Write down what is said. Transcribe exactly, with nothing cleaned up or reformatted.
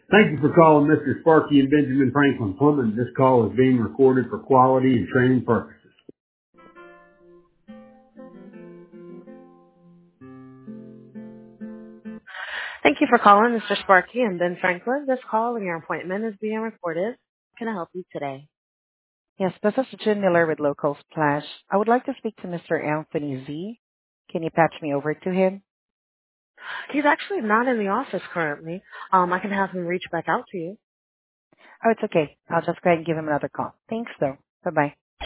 Thank you for calling Mister Sparky and Benjamin Franklin Plumbing. This call is being recorded for quality and training purposes. Thank you for calling Mister Sparky and Ben Franklin. This call and your appointment is being recorded. Can I help you today? Yes, this is Jim Miller with Local Splash. I would like to speak to Mister Anthony Z. Can you patch me over to him? He's actually not in the office currently. Um, I can have him reach back out to you. Oh, it's okay. I'll just go ahead and give him another call. Thanks, though. Bye-bye.